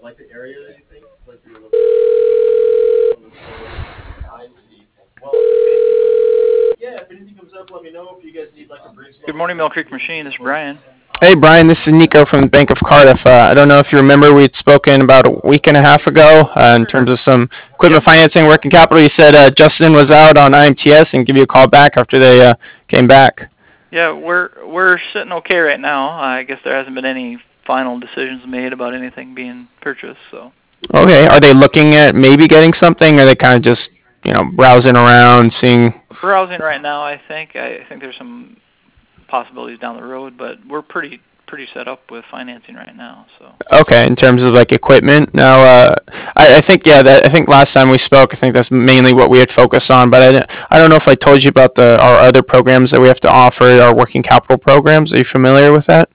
like the area that you think, like you're looking for I see. Well, if anything comes up, let me know. If you guys need like a bridge Good loan or morning, Mill something, Creek we can Machine. get This is quotes. Brian. Hey, Brian, this is Nico from the Bank of Cardiff. I don't know if you remember, we had spoken about a week and a half ago in terms of some equipment Yep. financing, working capital. You said Justin was out on IMTS and give you a call back after they came back. Yeah, we're sitting okay right now. I guess there hasn't been any final decisions made about anything being purchased. So Okay, are they looking at maybe getting something, or are they kind of just, browsing around, seeing? browsing right now. I think there's some possibilities down the road, but we're pretty set up with financing right now. So Okay, in terms of like equipment. Now, I think I think last time we spoke, I think that's mainly what we had focused on. But I don't know if I told you about our other programs that we have to offer, our working capital programs. Are you familiar with that?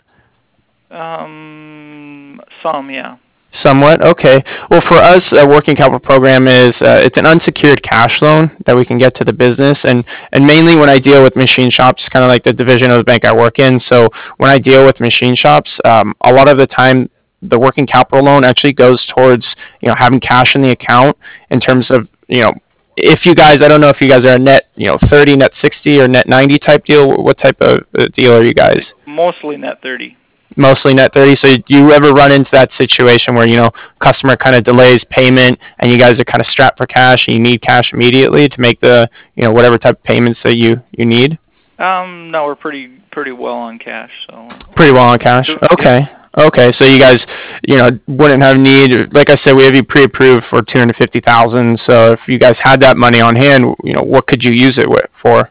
some, yeah. Somewhat. Okay. Well, for us, a working capital program is it's an unsecured cash loan that we can get to the business, and mainly when I deal with machine shops, kind of like the division of the bank I work in. So when I deal with machine shops, a lot of the time the working capital loan actually goes towards having cash in the account in terms of if you guys, I don't know if you guys are a net 30, net 60, or net 90 type deal. What type of deal are you guys? Mostly net 30. Mostly net 30. So do you ever run into that situation where customer kind of delays payment and you guys are kind of strapped for cash and you need cash immediately to make the whatever type of payments that you need? No, we're pretty well on cash. So Pretty well on cash. Okay. Okay, so you guys, wouldn't have need. Like I said, we have you pre-approved for 250,000. So if you guys had that money on hand, what could you use it for?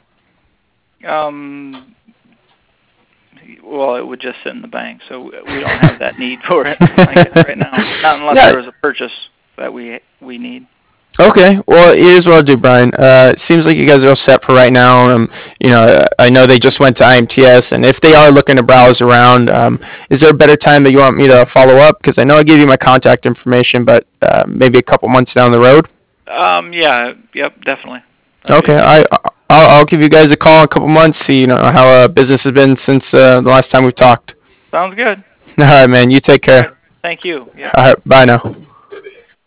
Well, it would just sit in the bank, so we don't have that need for it right now. Not unless there was a purchase that we need. Okay, well, here's what I'll do, Brian. It seems like you guys are all set for right now. I know they just went to IMTS, and if they are looking to browse around, is there a better time that you want me to follow up? Because I know I gave you my contact information, but maybe a couple months down the road. Yeah, yep, definitely. Okay, I'll give you guys a call in a couple months, see how business has been since the last time we talked. Sounds good. All right, man. You take care. Thank you. Yeah. All right, bye now.